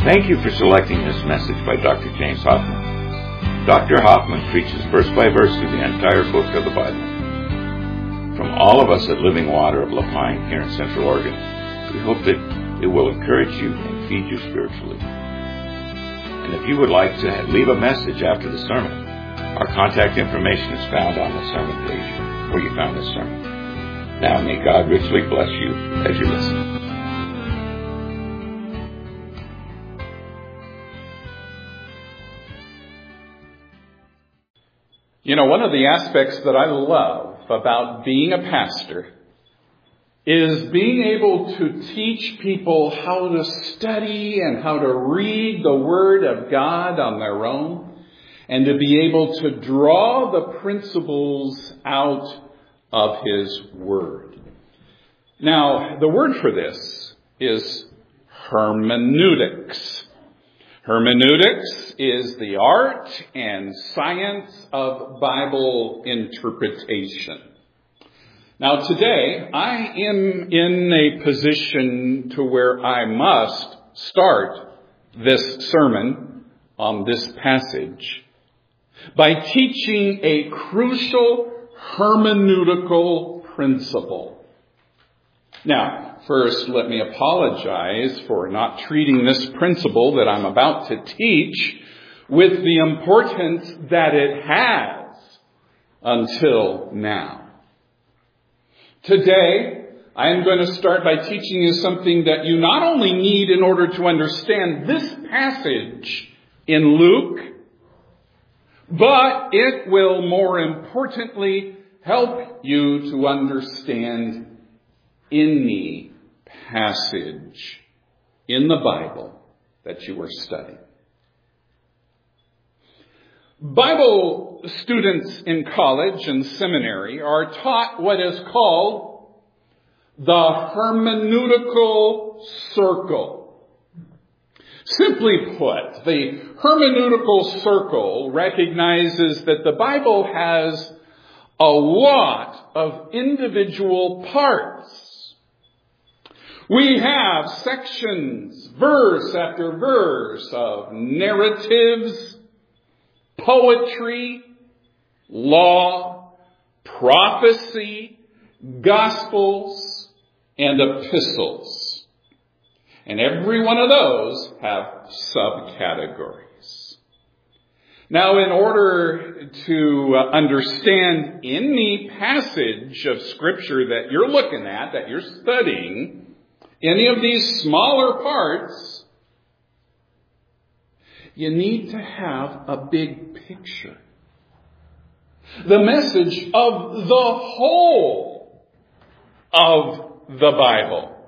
Thank you for selecting this message by Dr. James Hoffman. Dr. Hoffman preaches verse by verse through the entire book of the Bible. From all of us at Living Water of La Pine here in Central Oregon, we hope that it will encourage you and feed you spiritually. And if you would like to leave a message after the sermon, our contact information is found on the sermon page where you found this sermon. Now may God richly bless you as you listen. You know, one of the aspects that I love about being a pastor is being able to teach people how to study and how to read the Word of God on their own, and to be able to draw the principles out of His Word. Now, the word for this is hermeneutics. Hermeneutics is the art and science of Bible interpretation. Now today, I am in a position to where I must start this sermon on this passage by teaching a crucial hermeneutical principle. Now, first, let me apologize for not treating this principle that I'm about to teach with the importance that it has until now. Today, I am going to start by teaching you something that you not only need in order to understand this passage in Luke, but it will more importantly help you to understand any passage in the Bible that you are studying. Bible students in college and seminary are taught what is called the hermeneutical circle. Simply put, the hermeneutical circle recognizes that the Bible has a lot of individual parts. We have sections, verse after verse, of narratives, poetry, law, prophecy, gospels, and epistles. And every one of those have subcategories. Now, in order to understand any passage of Scripture that you're looking at, that you're studying, any of these smaller parts, you need to have a big picture. The message of the whole of the Bible.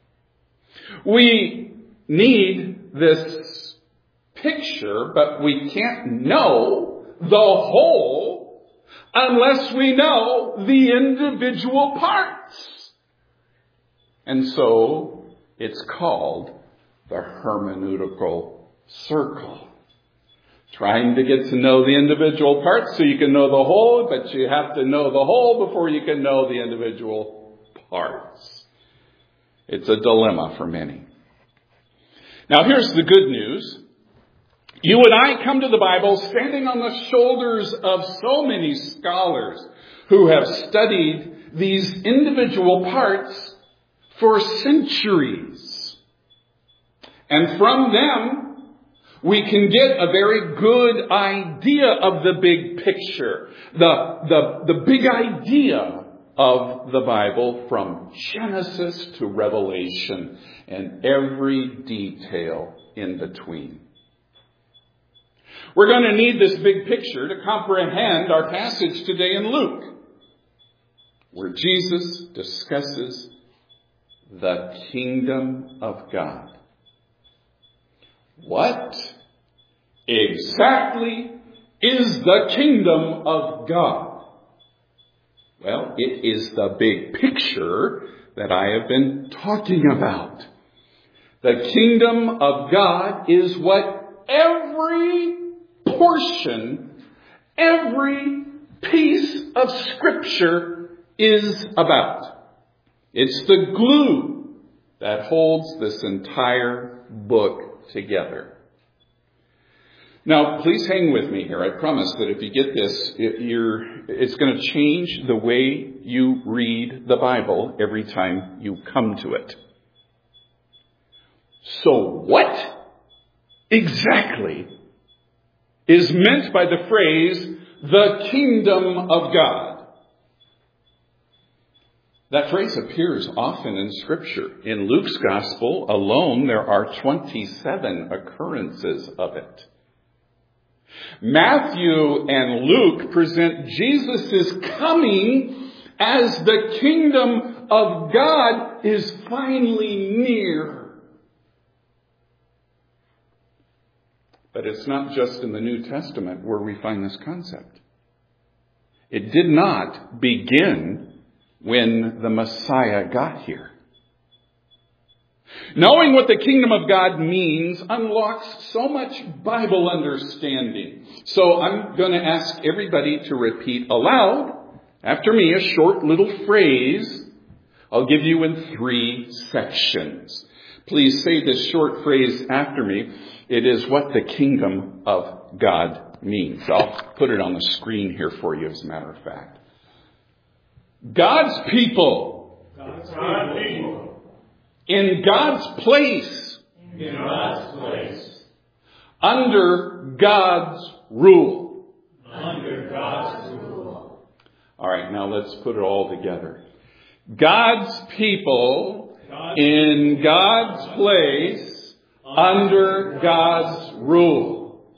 We need this picture, but we can't know the whole unless we know the individual parts. And so it's called the hermeneutical circle. Trying to get to know the individual parts so you can know the whole, but you have to know the whole before you can know the individual parts. It's a dilemma for many. Now here's the good news. You and I come to the Bible standing on the shoulders of so many scholars who have studied these individual parts for centuries. And from them, we can get a very good idea of the big picture, the big idea of the Bible from Genesis to Revelation and every detail in between. We're going to need this big picture to comprehend our passage today in Luke, where Jesus discusses the kingdom of God. What exactly is the kingdom of God? Well, it is the big picture that I have been talking about. The kingdom of God is what every portion, every piece of Scripture is about. It's the glue that holds this entire book put together. Now, please hang with me here. I promise that if you get this, it's going to change the way you read the Bible every time you come to it. So what exactly is meant by the phrase, the kingdom of God? That phrase appears often in Scripture. In Luke's Gospel alone, there are 27 occurrences of it. Matthew and Luke present Jesus' coming as the kingdom of God is finally near. But it's not just in the New Testament where we find this concept. It did not begin when the Messiah got here. Knowing what the kingdom of God means unlocks so much Bible understanding. So I'm going to ask everybody to repeat aloud after me a short little phrase I'll give you in 3 sections. Please say this short phrase after me. It is what the kingdom of God means. I'll put it on the screen here for you, as a matter of fact. God's people. God's people. In God's place. In God's place. Under God's rule. Under God's rule. All right, now let's put it all together. God's people in God's place under God's rule.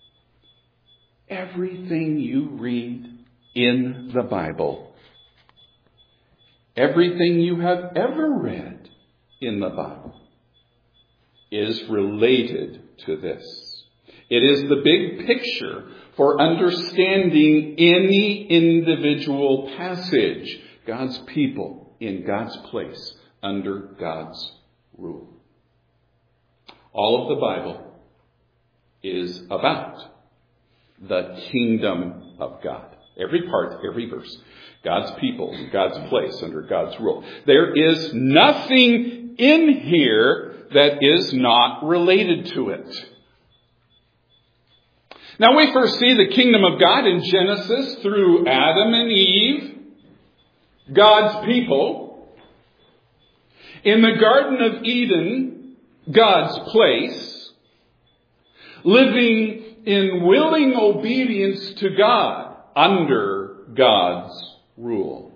Everything you read in the Bible, everything you have ever read in the Bible is related to this. It is the big picture for understanding any individual passage. God's people in God's place under God's rule. All of the Bible is about the kingdom of God. Every part, every verse. God's people, God's place under God's rule. There is nothing in here that is not related to it. Now we first see the kingdom of God in Genesis through Adam and Eve, God's people. In the Garden of Eden, God's place, living in willing obedience to God under God's rule.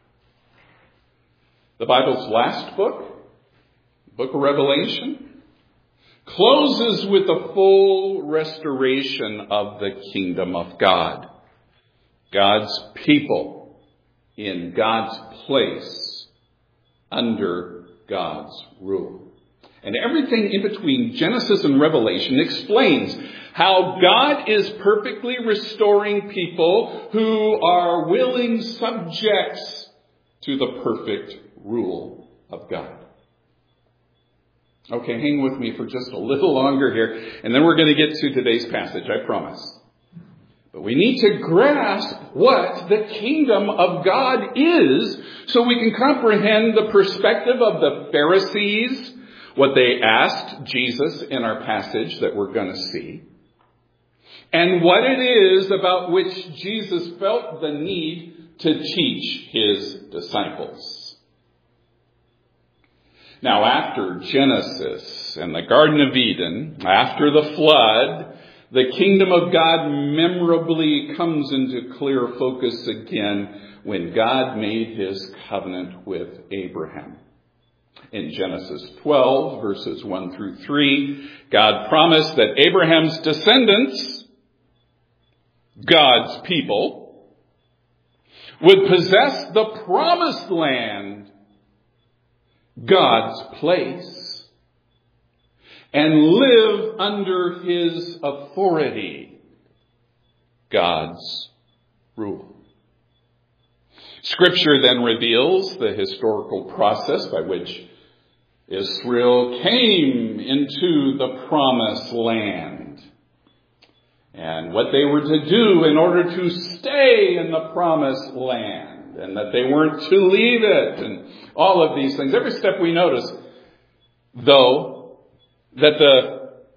The Bible's last book, the book of Revelation, closes with the full restoration of the kingdom of God. God's people in God's place under God's rule. And everything in between Genesis and Revelation explains how God is perfectly restoring people who are willing subjects to the perfect rule of God. Okay, hang with me for just a little longer here, and then we're going to get to today's passage, I promise. But we need to grasp what the kingdom of God is so we can comprehend the perspective of the Pharisees, what they asked Jesus in our passage that we're going to see, and what it is about which Jesus felt the need to teach his disciples. Now, after Genesis and the Garden of Eden, after the flood, the kingdom of God memorably comes into clear focus again when God made his covenant with Abraham. In Genesis 12, verses 1 through 3, God promised that Abraham's descendants, God's people, would possess the promised land, God's place, and live under his authority, God's rule. Scripture then reveals the historical process by which Israel came into the promised land and what they were to do in order to stay in the promised land and that they weren't to leave it and all of these things. Every step we notice, though, that the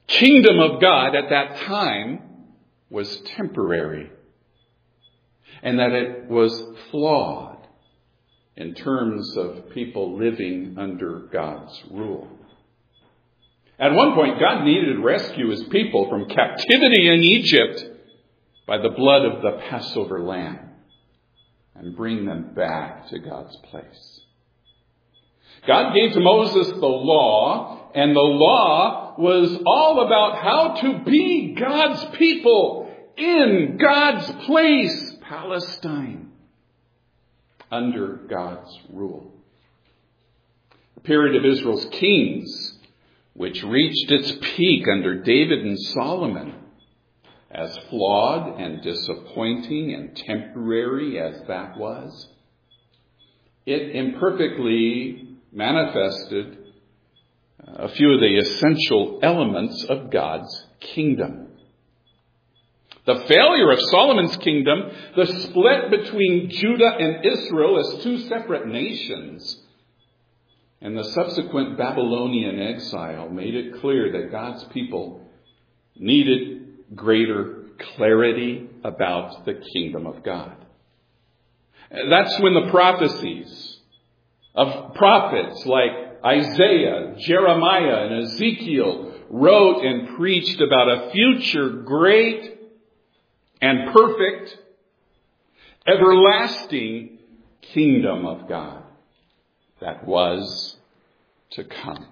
kingdom of God at that time was temporary, and that it was flawed in terms of people living under God's rule. At one point, God needed to rescue his people from captivity in Egypt by the blood of the Passover lamb and bring them back to God's place. God gave to Moses the law, and the law was all about how to be God's people in God's place, Palestine, under God's rule. The period of Israel's kings, which reached its peak under David and Solomon, as flawed and disappointing and temporary as that was, it imperfectly manifested a few of the essential elements of God's kingdom. The failure of Solomon's kingdom, the split between Judah and Israel as two separate nations, and the subsequent Babylonian exile made it clear that God's people needed greater clarity about the kingdom of God. That's when the prophecies of prophets like Isaiah, Jeremiah, and Ezekiel wrote and preached about a future great and perfect, everlasting kingdom of God that was to come.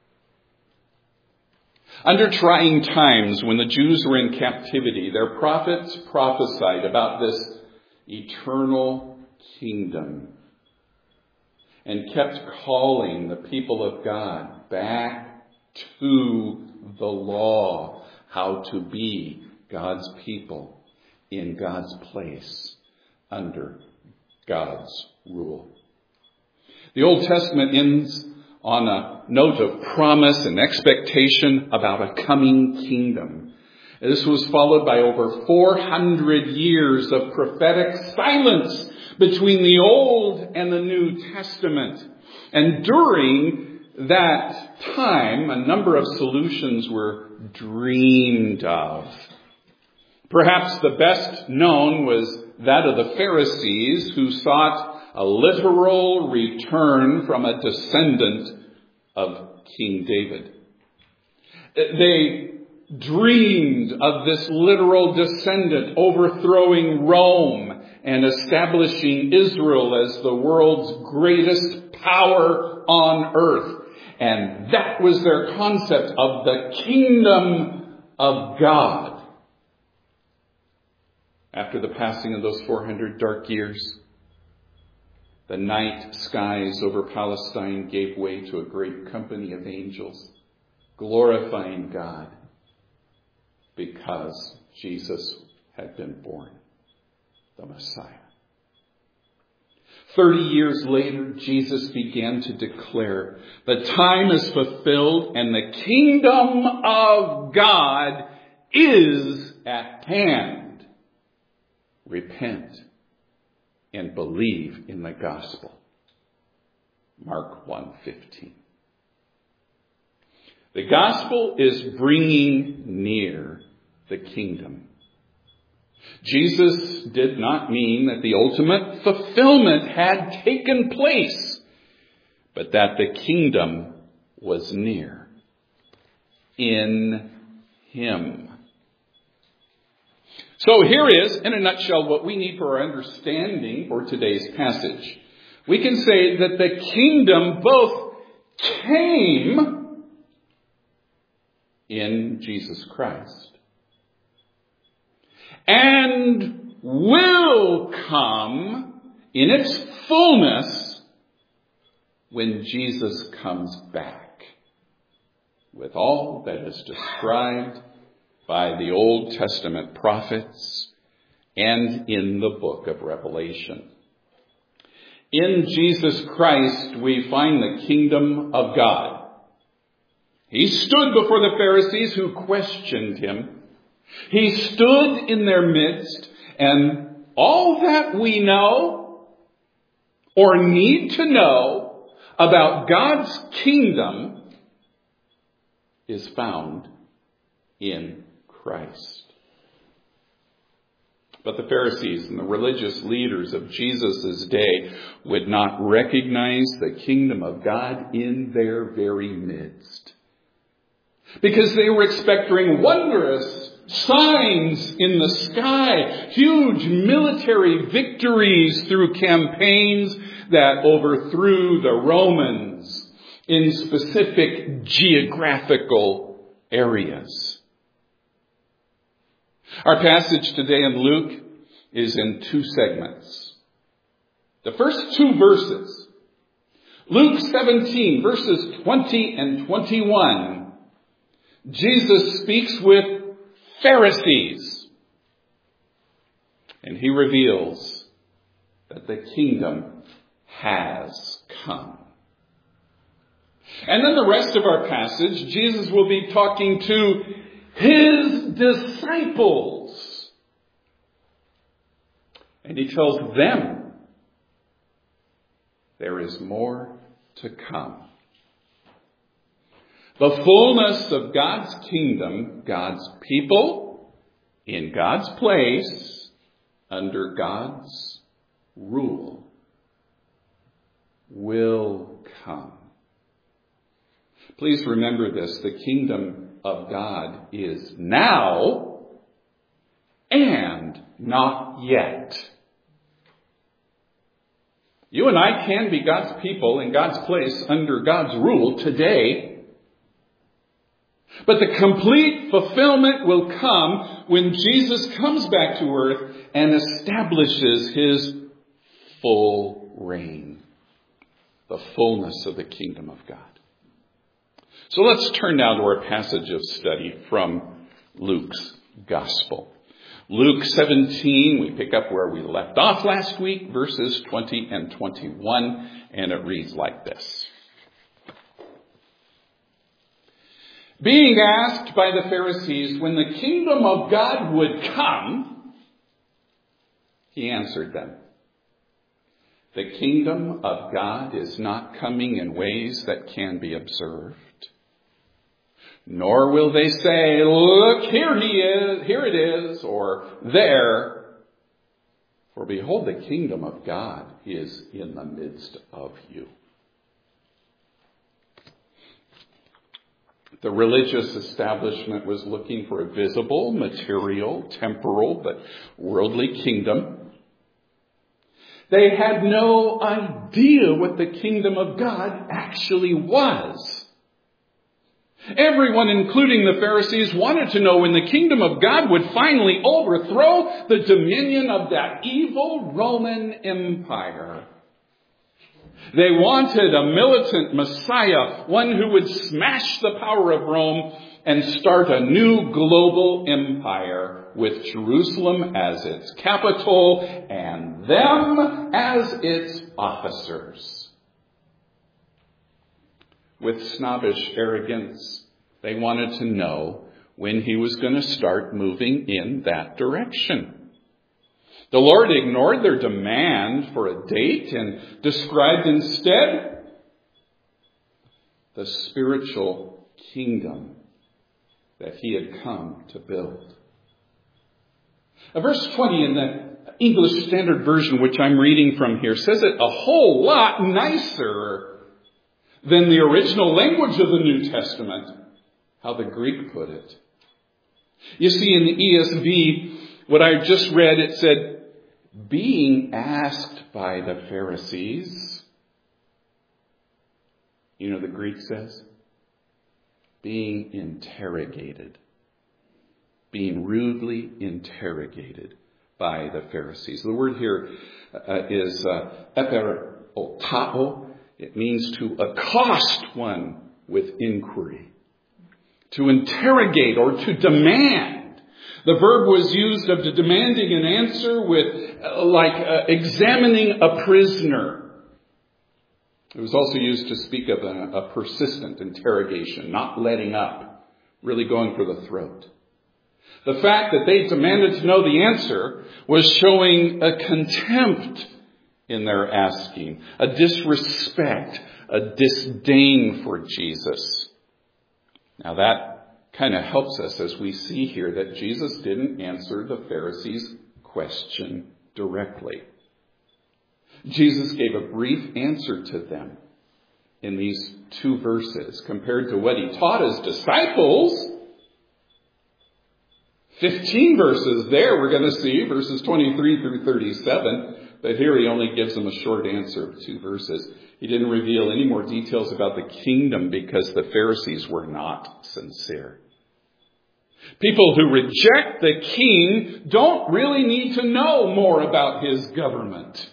Under trying times when the Jews were in captivity, their prophets prophesied about this eternal kingdom and kept calling the people of God back to the law, how to be God's people in God's place under God's rule. The Old Testament ends on a note of promise and expectation about a coming kingdom. This was followed by over 400 years of prophetic silence between the Old and the New Testament. And during that time, a number of solutions were dreamed of. Perhaps the best known was that of the Pharisees, who sought a literal return from a descendant of King David. They dreamed of this literal descendant overthrowing Rome and establishing Israel as the world's greatest power on earth. And that was their concept of the kingdom of God. After the passing of those 400 dark years, the night skies over Palestine gave way to a great company of angels, glorifying God because Jesus had been born, the Messiah. 30 years later, Jesus began to declare, the time is fulfilled and the kingdom of God is at hand. Repent and believe in the gospel. Mark 1:15. The gospel is bringing near the kingdom. Jesus did not mean that the ultimate fulfillment had taken place, but that the kingdom was near in him. So here is, in a nutshell, what we need for our understanding for today's passage. We can say that the kingdom both came in Jesus Christ and will come in its fullness when Jesus comes back, with all that is described by the Old Testament prophets and in the book of Revelation. In Jesus Christ, we find the kingdom of God. He stood before the Pharisees who questioned him. He stood in their midst, and all that we know or need to know about God's kingdom is found in Christ. But the Pharisees and the religious leaders of Jesus' day would not recognize the kingdom of God in their very midst, because they were expecting wondrous signs in the sky, huge military victories through campaigns that overthrew the Romans in specific geographical areas. Our passage today in Luke is in two segments. The first two verses, Luke 17, verses 20 and 21, Jesus speaks with Pharisees, and he reveals that the kingdom has come. And then the rest of our passage, Jesus will be talking to his disciples, and he tells them there is more to come. The fullness of God's kingdom, God's people, in God's place, under God's rule, will come. Please remember this: the kingdom of God is now and not yet. You and I can be God's people in God's place under God's rule today. But the complete fulfillment will come when Jesus comes back to earth and establishes his full reign. The fullness of the kingdom of God. So let's turn now to our passage of study from Luke's Gospel. Luke 17, we pick up where we left off last week, verses 20 and 21, and it reads like this. Being asked by the Pharisees when the kingdom of God would come, he answered them, "The kingdom of God is not coming in ways that can be observed. Nor will they say, 'Look, here he is, here it is,' or 'there.' For behold, the kingdom of God is in the midst of you." The religious establishment was looking for a visible, material, temporal, but worldly kingdom. They had no idea what the kingdom of God actually was. Everyone, including the Pharisees, wanted to know when the kingdom of God would finally overthrow the dominion of that evil Roman Empire. They wanted a militant Messiah, one who would smash the power of Rome and start a new global empire with Jerusalem as its capital and them as its officers. With snobbish arrogance, they wanted to know when he was going to start moving in that direction. The Lord ignored their demand for a date and described instead the spiritual kingdom that he had come to build. Verse 20 in the English Standard Version, which I'm reading from here, says it a whole lot nicer than the original language of the New Testament, how the Greek put it. You see, in the ESV, what I just read, it said, being asked by the Pharisees. You know, the Greek says, being interrogated. Being rudely interrogated by the Pharisees. The word here is eperotao. It means to accost one with inquiry. To interrogate or to demand. The verb was used of demanding an answer with, examining a prisoner. It was also used to speak of a persistent interrogation, not letting up, really going for the throat. The fact that they demanded to know the answer was showing a contempt in their asking, a disrespect, a disdain for Jesus. Now that kind of helps us as we see here that Jesus didn't answer the Pharisees' question directly. Jesus gave a brief answer to them in these 2 verses compared to what he taught his disciples. 15 verses there we're going to see, verses 23 through 37. But here he only gives them a short answer of 2 verses. He didn't reveal any more details about the kingdom because the Pharisees were not sincere. People who reject the king don't really need to know more about his government.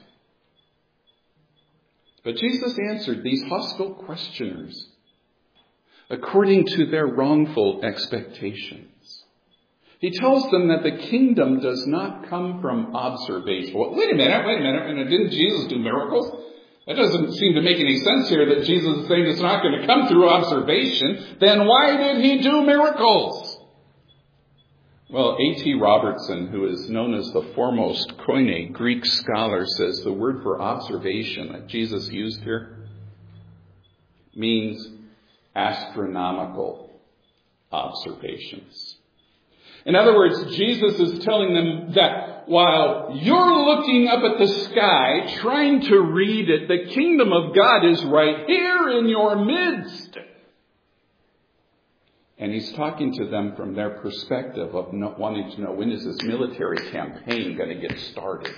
But Jesus answered these hostile questioners according to their wrongful expectations. He tells them that the kingdom does not come from observation. Well, wait a minute. And didn't Jesus do miracles? That doesn't seem to make any sense here that Jesus is saying it's not going to come through observation. Then why did he do miracles? Well, A.T. Robertson, who is known as the foremost Koine Greek scholar, says the word for observation that Jesus used here means astronomical observations. In other words, Jesus is telling them that while you're looking up at the sky, trying to read it, the kingdom of God is right here in your midst. And he's talking to them from their perspective of not wanting to know, when is this military campaign going to get started?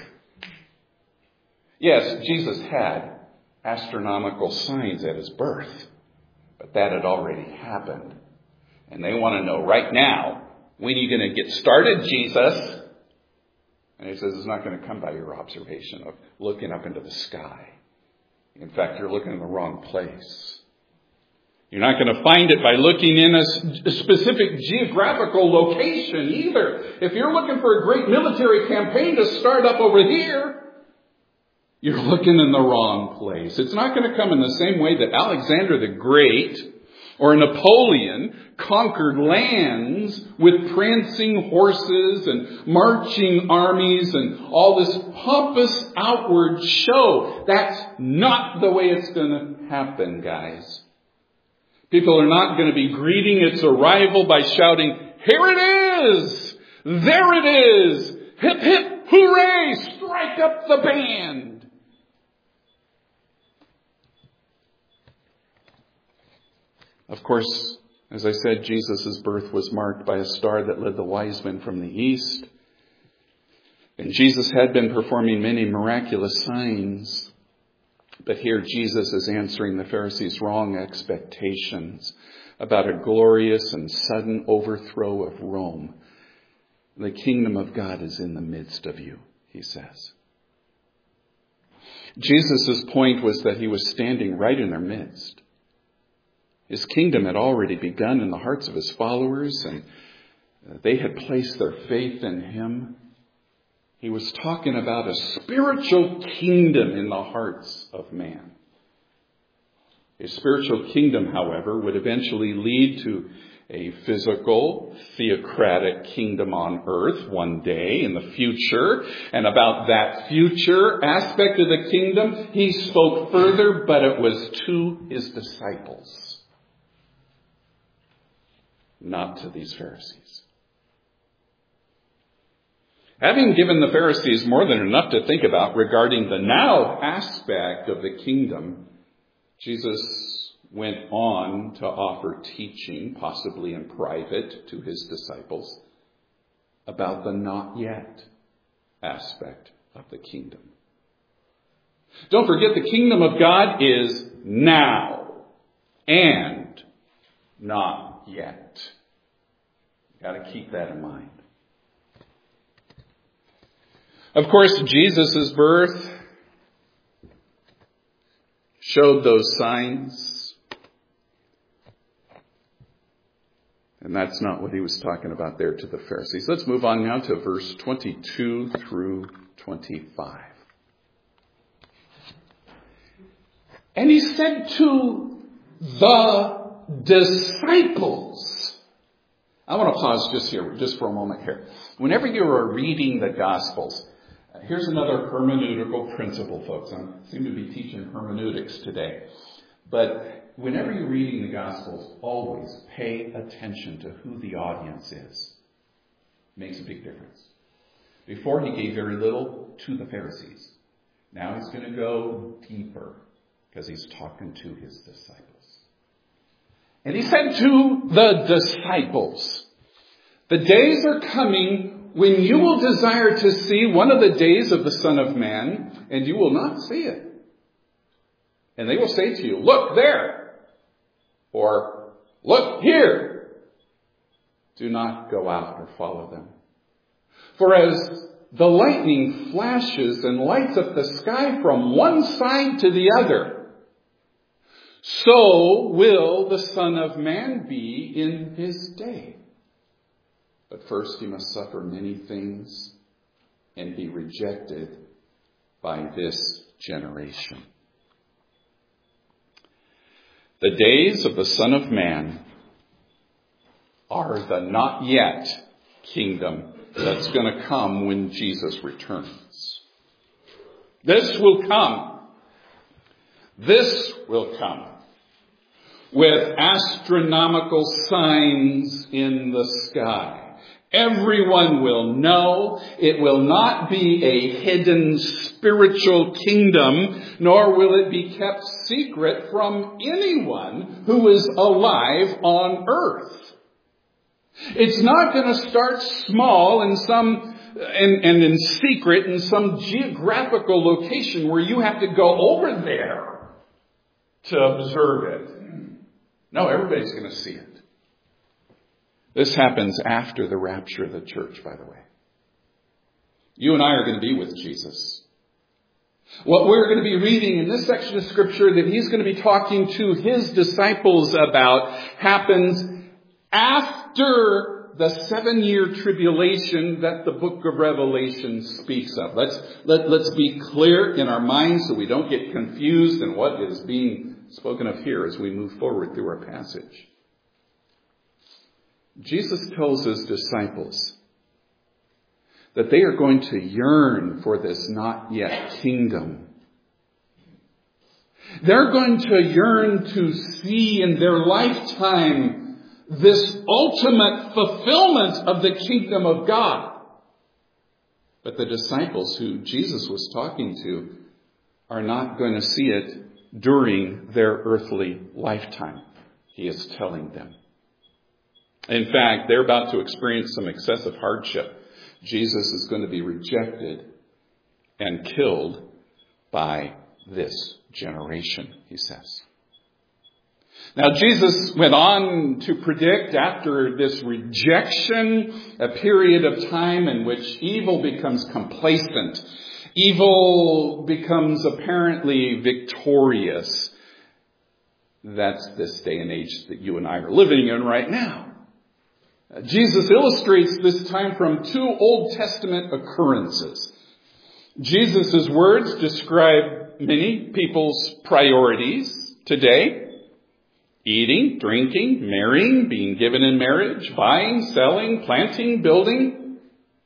Yes, Jesus had astronomical signs at his birth, but that had already happened. And they want to know right now, when are you going to get started, Jesus? And he says it's not going to come by your observation of looking up into the sky. In fact, you're looking in the wrong place. You're not going to find it by looking in a specific geographical location either. If you're looking for a great military campaign to start up over here, you're looking in the wrong place. It's not going to come in the same way that Alexander the Great or Napoleon conquered lands with prancing horses and marching armies and all this pompous outward show. That's not the way it's going to happen, guys. People are not going to be greeting its arrival by shouting, "Here it is! There it is! Hip, hip, hooray! Strike up the band!" Of course, as I said, Jesus' birth was marked by a star that led the wise men from the east. And Jesus had been performing many miraculous signs. But here Jesus is answering the Pharisees' wrong expectations about a glorious and sudden overthrow of Rome. The kingdom of God is in the midst of you, he says. Jesus' point was that he was standing right in their midst. His kingdom had already begun in the hearts of his followers, and they had placed their faith in him. He was talking about a spiritual kingdom in the hearts of man. A spiritual kingdom, however, would eventually lead to a physical, theocratic kingdom on earth one day in the future. And about that future aspect of the kingdom, he spoke further, but it was to his disciples, not to these Pharisees. Having given the Pharisees more than enough to think about regarding the now aspect of the kingdom, Jesus went on to offer teaching, possibly in private, to his disciples about the not yet aspect of the kingdom. Don't forget, the kingdom of God is now and not yet. You've got to keep that in mind. Of course, Jesus' birth showed those signs. And that's not what he was talking about there to the Pharisees. Let's move on now to verse 22 through 25. And he said to the disciples. I want to pause just for a moment here. Whenever you are reading the Gospels, here's another hermeneutical principle, folks. I seem to be teaching hermeneutics today. But whenever you're reading the Gospels, always pay attention to who the audience is. It makes a big difference. Before, he gave very little to the Pharisees. Now he's going to go deeper because he's talking to his disciples. And he said to the disciples, "The days are coming when you will desire to see one of the days of the Son of Man, and you will not see it. And they will say to you, 'Look there,' or 'Look here.' Do not go out or follow them. For as the lightning flashes and lights up the sky from one side to the other, so will the Son of Man be in his day. But first he must suffer many things and be rejected by this generation." The days of the Son of Man are the not yet kingdom that's going to come when Jesus returns. This will come. This will come with astronomical signs in the sky. Everyone will know. It will not be a hidden spiritual kingdom, nor will it be kept secret from anyone who is alive on earth. It's not going to start small in and in secret in some geographical location where you have to go over there to observe it. No, everybody's going to see it. This happens after the rapture of the church, by the way. You and I are going to be with Jesus. What we're going to be reading in this section of Scripture that he's going to be talking to his disciples about happens after the 7-year tribulation that the book of Revelation speaks of. Let's be clear in our minds so we don't get confused in what is being spoken of here as we move forward through our passage. Jesus tells his disciples that they are going to yearn for this not yet kingdom. They're going to yearn to see in their lifetime this ultimate fulfillment of the kingdom of God. But the disciples who Jesus was talking to are not going to see it during their earthly lifetime, he is telling them. In fact, they're about to experience some excessive hardship. Jesus is going to be rejected and killed by this generation, he says. Now, Jesus went on to predict after this rejection a period of time in which evil becomes complacent. Evil becomes apparently victorious. That's this day and age that you and I are living in right now. Jesus illustrates this time from 2 Old Testament occurrences. Jesus' words describe many people's priorities today. Eating, drinking, marrying, being given in marriage, buying, selling, planting, building.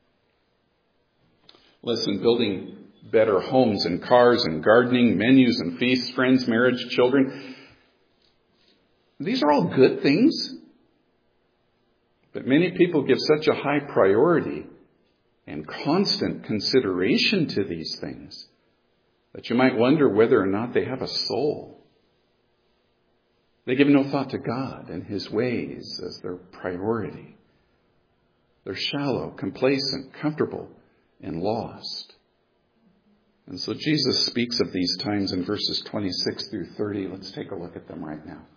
Listen, building better homes and cars and gardening, menus and feasts, friends, marriage, children. These are all good things. But many people give such a high priority and constant consideration to these things that you might wonder whether or not they have a soul. They give no thought to God and his ways as their priority. They're shallow, complacent, comfortable, and lost. And so Jesus speaks of these times in verses 26 through 30. Let's take a look at them right now.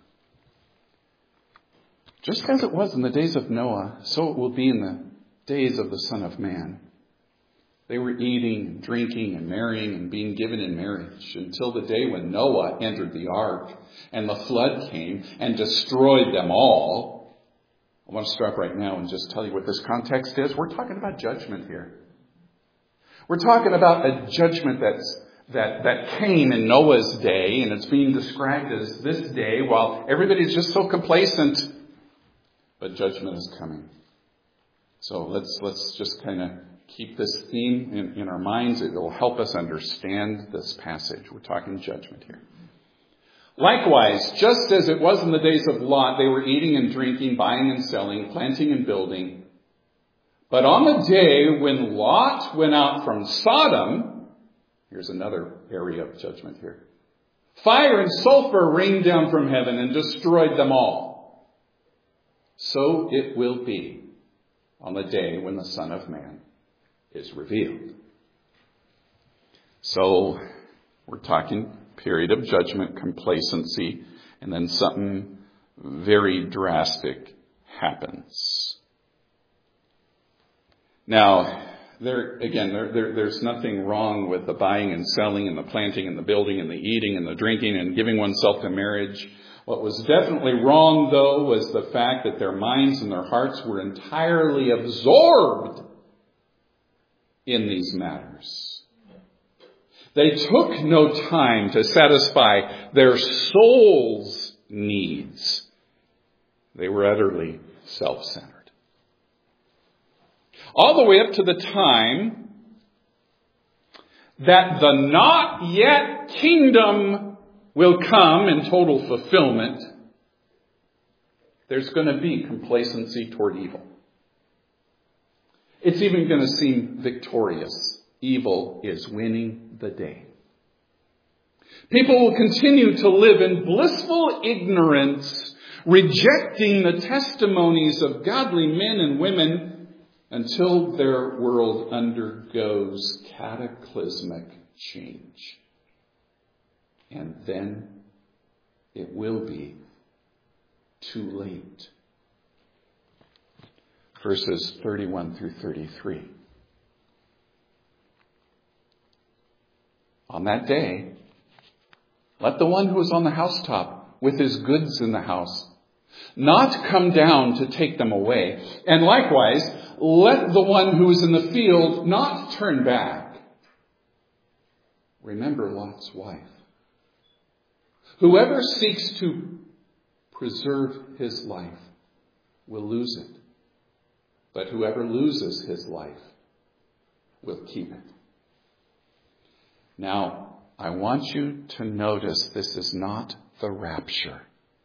Just as it was in the days of Noah, so it will be in the days of the Son of Man. They were eating and drinking and marrying and being given in marriage until the day when Noah entered the ark and the flood came and destroyed them all. I want to stop right now and just tell you what this context is. We're talking about judgment here. We're talking about a judgment that came in Noah's day, and it's being described as this day while everybody's just so complacent. But judgment is coming. So let's just kind of keep this theme in our minds. It will help us understand this passage. We're talking judgment here. Likewise, just as it was in the days of Lot, they were eating and drinking, buying and selling, planting and building. But on the day when Lot went out from Sodom, here's another area of judgment here. Fire and sulfur rained down from heaven and destroyed them all. So it will be on the day when the Son of Man is revealed. So we're talking period of judgment, complacency, and then something very drastic happens. Now, there's nothing wrong with the buying and selling and the planting and the building and the eating and the drinking and giving oneself to marriage. What was definitely wrong, though, was the fact that their minds and their hearts were entirely absorbed in these matters. They took no time to satisfy their soul's needs. They were utterly self-centered. All the way up to the time that the not yet kingdom will come in total fulfillment, there's going to be complacency toward evil. It's even going to seem victorious. Evil is winning the day. People will continue to live in blissful ignorance, rejecting the testimonies of godly men and women until their world undergoes cataclysmic change. And then it will be too late. Verses 31 through 33. On that day, let the one who is on the housetop with his goods in the house not come down to take them away. And likewise, let the one who is in the field not turn back. Remember Lot's wife. Whoever seeks to preserve his life will lose it. But whoever loses his life will keep it. Now, I want you to notice this is not the rapture.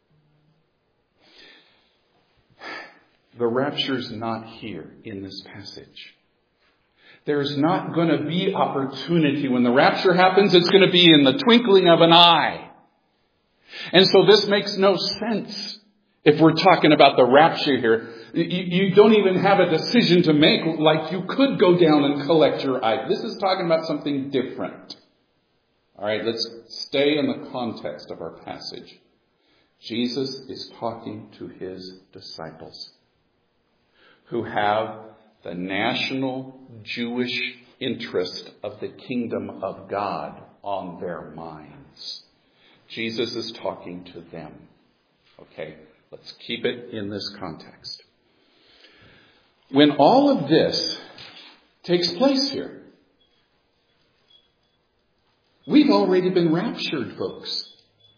The rapture's not here in this passage. There's not going to be opportunity. When the rapture happens, it's going to be in the twinkling of an eye. And so this makes no sense if we're talking about the rapture here. You don't even have a decision to make, like you could go down and collect your eye. This is talking about something different. All right, let's stay in the context of our passage. Jesus is talking to his disciples who have the national Jewish interest of the kingdom of God on their minds. Jesus is talking to them. Okay, let's keep it in this context. When all of this takes place here, we've already been raptured, folks.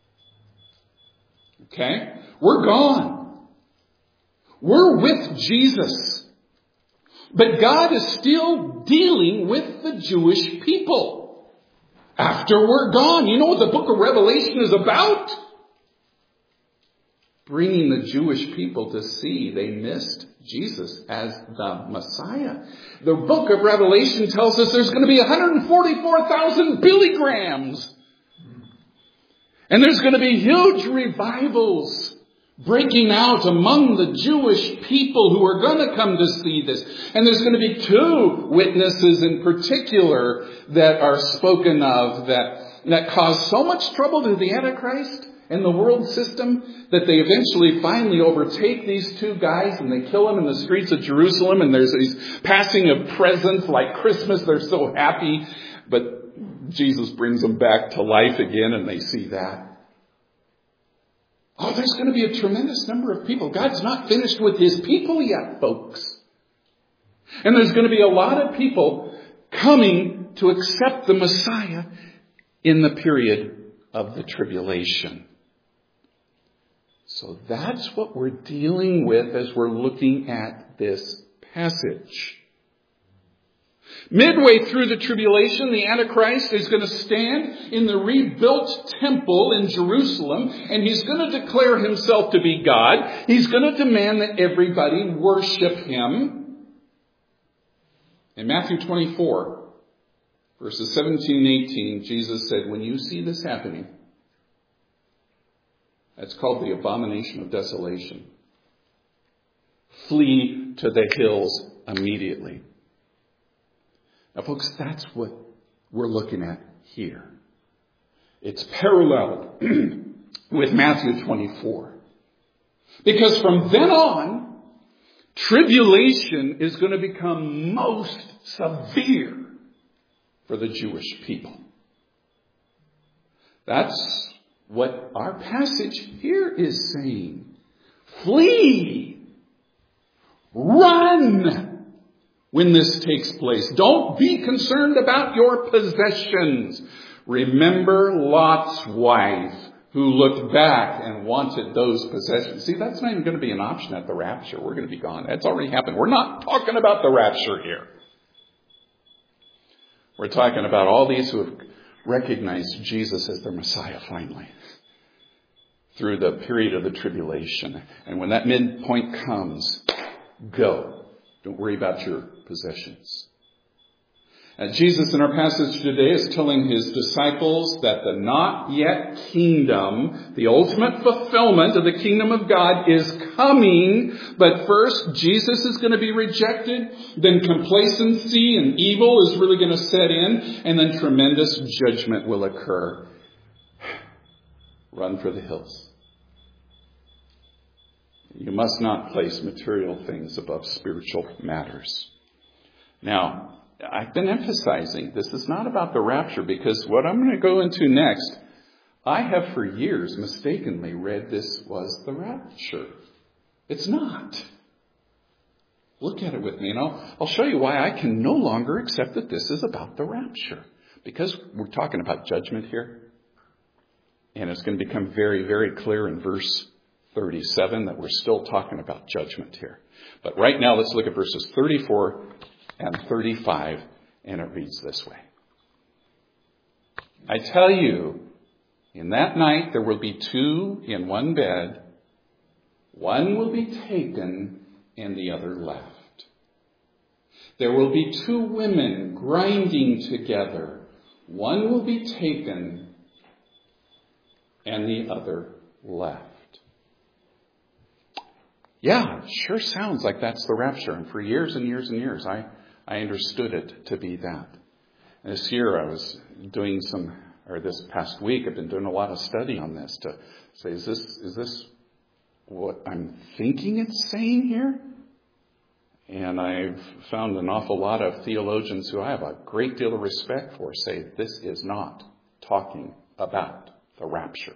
Okay? We're gone. We're with Jesus. But God is still dealing with the Jewish people after we're gone. You know what the book of Revelation is about? Bringing the Jewish people to see they missed Jesus as the Messiah. The book of Revelation tells us there's going to be 144,000 Billy Grahams. And there's going to be huge revivals breaking out among the Jewish people who are going to come to see this. And there's going to be two witnesses in particular that are spoken of that cause so much trouble to the Antichrist and the world system that they eventually finally overtake these two guys and they kill them in the streets of Jerusalem. And there's these passing of presents like Christmas. They're so happy. But Jesus brings them back to life again and they see that. Oh, there's going to be a tremendous number of people. God's not finished with his people yet, folks. And there's going to be a lot of people coming to accept the Messiah in the period of the tribulation. So that's what we're dealing with as we're looking at this passage. Midway through the tribulation, the Antichrist is going to stand in the rebuilt temple in Jerusalem, and he's going to declare himself to be God. He's going to demand that everybody worship him. In Matthew 24, verses 17 and 18, Jesus said, when you see this happening, that's called the abomination of desolation. Flee to the hills immediately. Now, folks, that's what we're looking at here. It's paralleled with Matthew 24. Because from then on, tribulation is going to become most severe for the Jewish people. That's what our passage here is saying. Flee! Run! When this takes place, don't be concerned about your possessions. Remember Lot's wife who looked back and wanted those possessions. See, that's not even going to be an option at the rapture. We're going to be gone. That's already happened. We're not talking about the rapture here. We're talking about all these who have recognized Jesus as their Messiah finally through the period of the tribulation. And when that midpoint comes, go. Don't worry about your possessions. And Jesus in our passage today is telling his disciples that the not yet kingdom, the ultimate fulfillment of the kingdom of God is coming. But first, Jesus is going to be rejected. Then complacency and evil is really going to set in. And then tremendous judgment will occur. Run for the hills. You must not place material things above spiritual matters. Now, I've been emphasizing this is not about the rapture, because what I'm going to go into next, I have for years mistakenly read this was the rapture. It's not. Look at it with me, and I'll show you why I can no longer accept that this is about the rapture. Because we're talking about judgment here. And it's going to become very, very clear in verse 37 that we're still talking about judgment here. But right now, let's look at verses 34 and 35, and it reads this way. I tell you, in that night there will be two in one bed. One will be taken and the other left. There will be two women grinding together. One will be taken and the other left. Yeah, it sure sounds like that's the rapture. And for years and years and years, I understood it to be that. And this year I was doing this past week, I've been doing a lot of study on this to say, is this what I'm thinking it's saying here? And I've found an awful lot of theologians who I have a great deal of respect for say this is not talking about the rapture.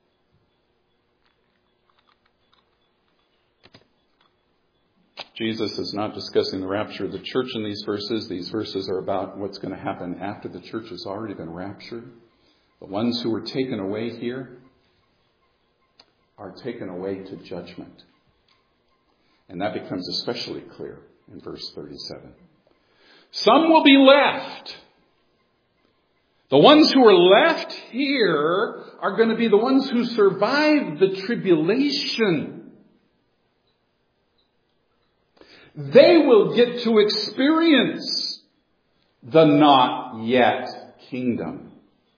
Jesus is not discussing the rapture of the church in these verses. These verses are about what's going to happen after the church has already been raptured. The ones who were taken away here are taken away to judgment. And that becomes especially clear in verse 37. Some will be left. The ones who are left here are going to be the ones who survived the tribulation. They will get to experience the not yet kingdom.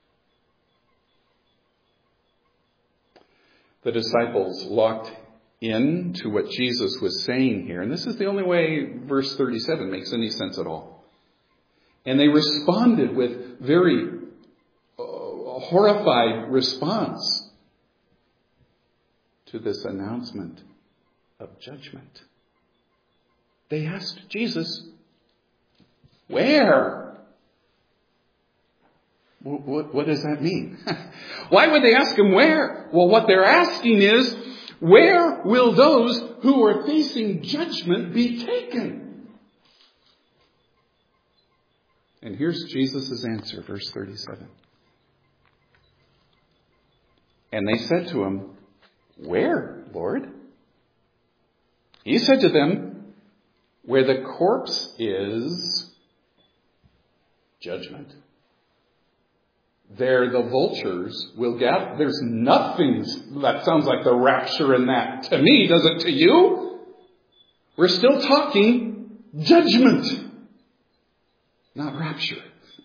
The disciples locked in to what Jesus was saying here. And this is the only way verse 37 makes any sense at all. And they responded with very horrified response to this announcement of judgment. They asked Jesus, where? What does that mean? Why would they ask him where? Well, what they're asking is, where will those who are facing judgment be taken? And here's Jesus' answer, verse 37. And they said to him, where, Lord? He said to them, where the corpse is, judgment. There the vultures will gather. There's nothing that sounds like the rapture in that to me, does it to you? We're still talking judgment, not rapture.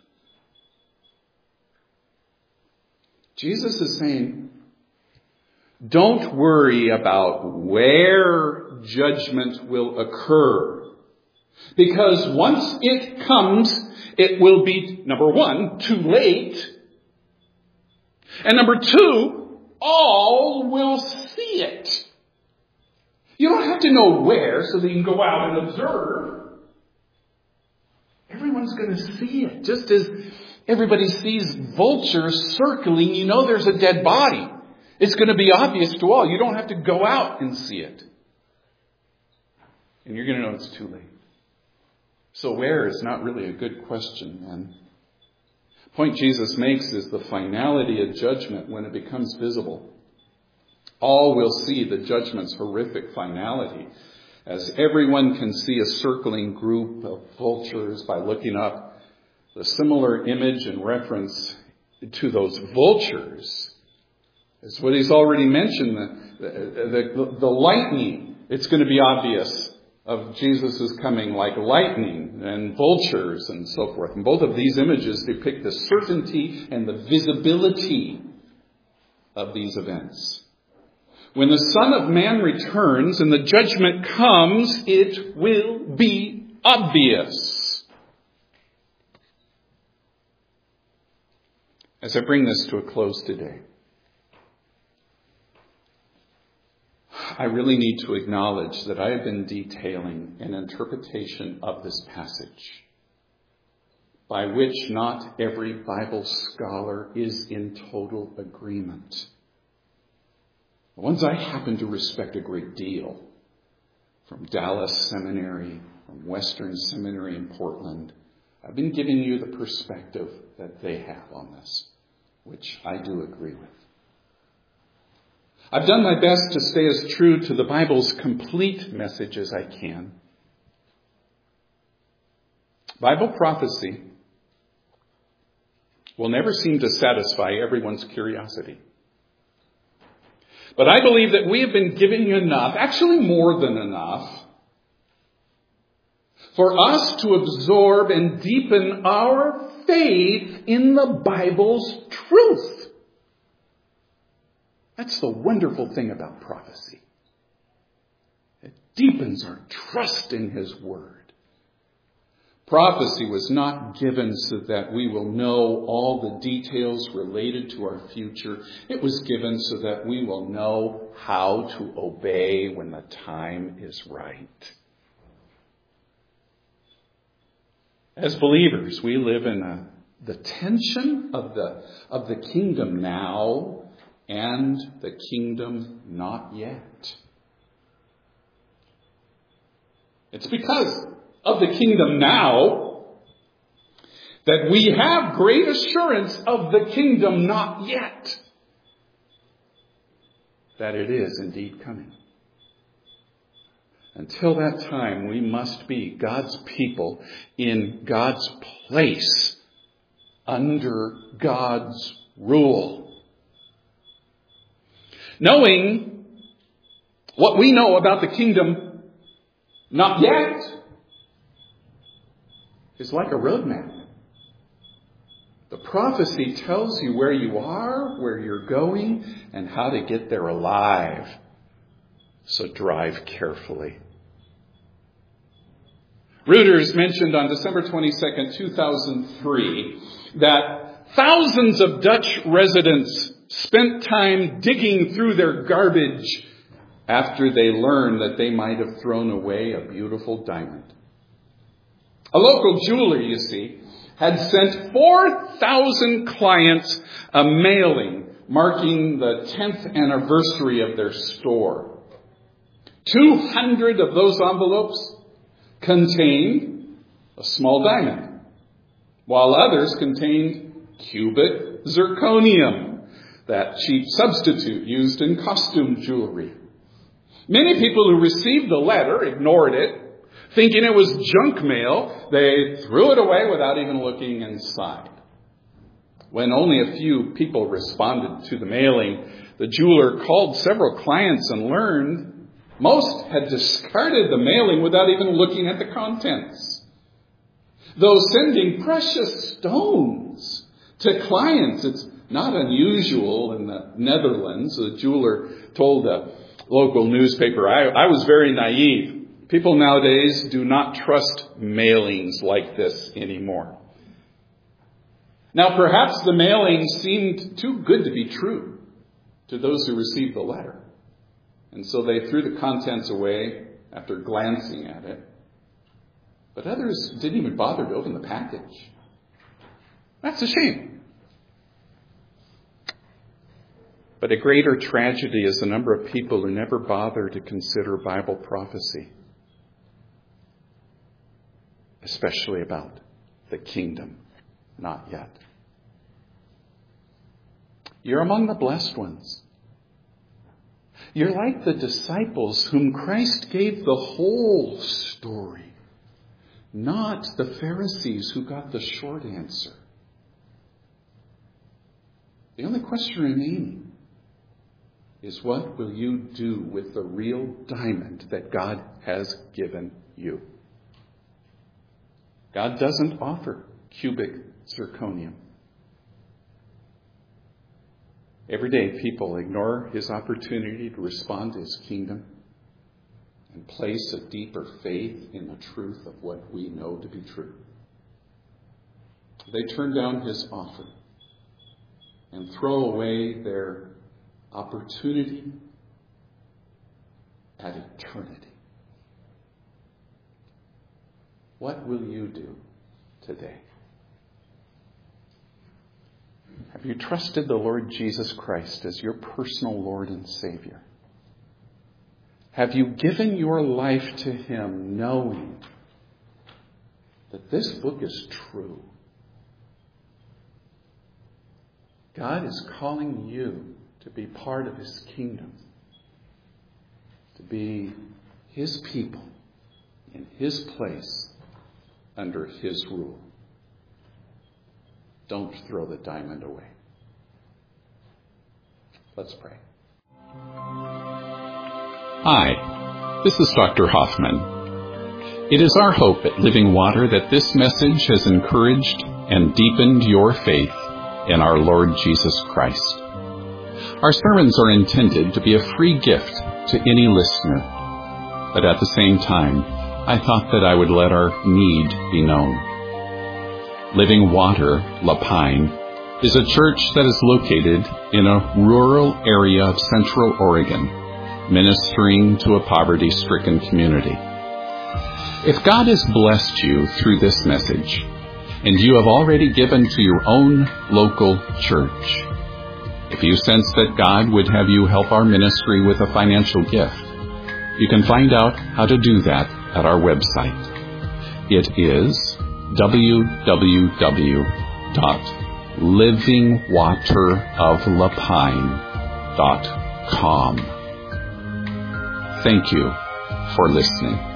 Jesus is saying, don't worry about where judgment will occur. Because once it comes, it will be, number one, too late. And number two, all will see it. You don't have to know where so that you can go out and observe. Everyone's going to see it. Just as everybody sees vultures circling, you know there's a dead body. It's going to be obvious to all. You don't have to go out and see it. And you're going to know it's too late. So where is not really a good question, then. The point Jesus makes is the finality of judgment when it becomes visible. All will see the judgment's horrific finality, as everyone can see a circling group of vultures by looking up. The similar image and reference to those vultures is what he's already mentioned, the lightning. It's going to be obvious of Jesus' coming like lightning and vultures and so forth. And both of these images depict the certainty and the visibility of these events. When the Son of Man returns and the judgment comes, it will be obvious. As I bring this to a close today, I really need to acknowledge that I have been detailing an interpretation of this passage by which not every Bible scholar is in total agreement. The ones I happen to respect a great deal, from Dallas Seminary, from Western Seminary in Portland, I've been giving you the perspective that they have on this, which I do agree with. I've done my best to stay as true to the Bible's complete message as I can. Bible prophecy will never seem to satisfy everyone's curiosity. But I believe that we have been giving you enough, actually more than enough, for us to absorb and deepen our faith in the Bible's truth. That's the wonderful thing about prophecy. It deepens our trust in His Word. Prophecy was not given so that we will know all the details related to our future. It was given so that we will know how to obey when the time is right. As believers, we live in the tension of the kingdom now and the kingdom not yet. It's because of the kingdom now that we have great assurance of the kingdom not yet, that it is indeed coming. Until that time, we must be God's people in God's place, under God's rule. Knowing what we know about the kingdom not yet is like a roadmap. The prophecy tells you where you are, where you're going, and how to get there alive. So drive carefully. Reuters mentioned on December 22nd, 2003, that thousands of Dutch residents spent time digging through their garbage after they learned that they might have thrown away a beautiful diamond. A local jeweler, you see, had sent 4,000 clients a mailing marking the 10th anniversary of their store. 200 of those envelopes contained a small diamond, while others contained cubic zirconium, that cheap substitute used in costume jewelry. Many people who received the letter ignored it, Thinking it was junk mail, they threw it away without even looking inside. When only a few people responded to the mailing, the jeweler called several clients and learned most had discarded the mailing without even looking at the contents. Though sending precious stones to clients, it's not unusual in the Netherlands. The jeweler told a local newspaper, I was very naive. People nowadays do not trust mailings like this anymore. Now, perhaps the mailing seemed too good to be true to those who received the letter. And so they threw the contents away after glancing at it. But others didn't even bother to open the package. That's a shame. But a greater tragedy is the number of people who never bother to consider Bible prophecy, especially about the kingdom. Not yet. You're among the blessed ones. You're like the disciples whom Christ gave the whole story, not the Pharisees who got the short answer. The only question remaining is, what will you do with the real diamond that God has given you? God doesn't offer cubic zirconium. Every day people ignore his opportunity to respond to his kingdom and place a deeper faith in the truth of what we know to be true. They turn down his offer and throw away their opportunity at eternity. What will you do today? Have you trusted the Lord Jesus Christ as your personal Lord and Savior? Have you given your life to him knowing that this book is true? God is calling you to be part of his kingdom, to be his people in his place under his rule. Don't throw the diamond away. Let's pray. Hi, this is Dr. Hoffman. It is our hope at Living Water that this message has encouraged and deepened your faith in our Lord Jesus Christ. Our sermons are intended to be a free gift to any listener, but at the same time, I thought that I would let our need be known. Living Water, La Pine, is a church that is located in a rural area of Central Oregon, ministering to a poverty-stricken community. If God has blessed you through this message, and you have already given to your own local church, if you sense that God would have you help our ministry with a financial gift, you can find out how to do that at our website. It is www.livingwateroflapine.com. Thank you for listening.